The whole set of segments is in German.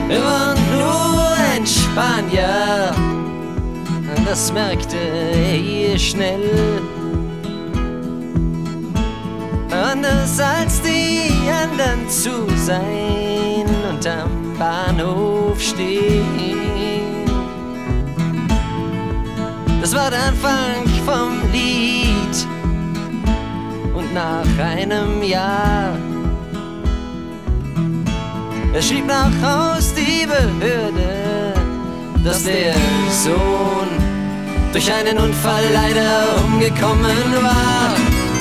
Er war nur ein Spanier, das merkte er schnell. Anders als die anderen zu sein und am Bahnhof stehen. Das war der Anfang vom Lied. Und nach einem Jahr, er schrieb nach Haus die Behörde, dass der Sohn durch einen Unfall leider umgekommen war.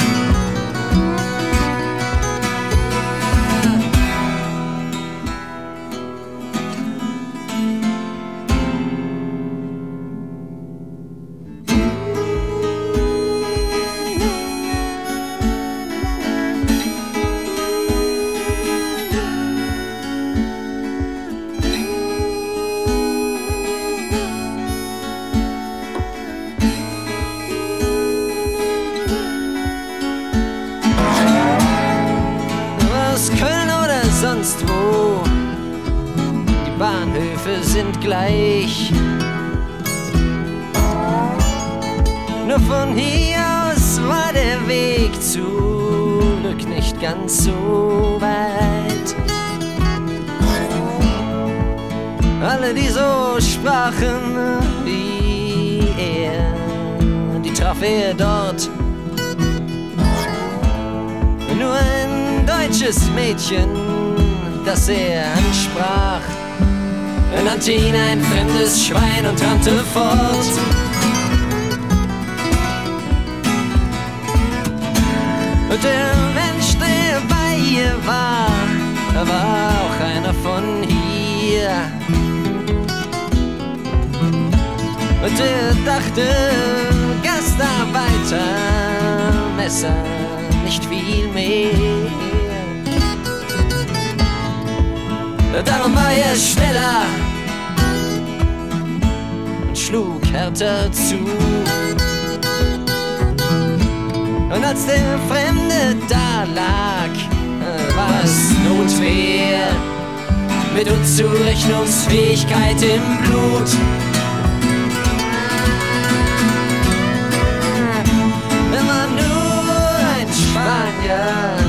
Köln oder sonst wo, die Bahnhöfe sind gleich. Nur von hier aus war der Weg zurück nicht ganz so weit. Alle, die so sprachen wie er, die traf er dort. Nur ein deutsches Mädchen, das er ansprach, nannte ihn ein fremdes Schwein und rannte fort. Und der Mensch, der bei ihr war auch einer von hier. Und er dachte, Gastarbeiter, Messer, nicht viel mehr. Darum war er schneller und schlug härter zu. Und als der Fremde da lag, war es Notwehr mit Unzurechnungsfähigkeit im Blut. Er war nur ein Spanier,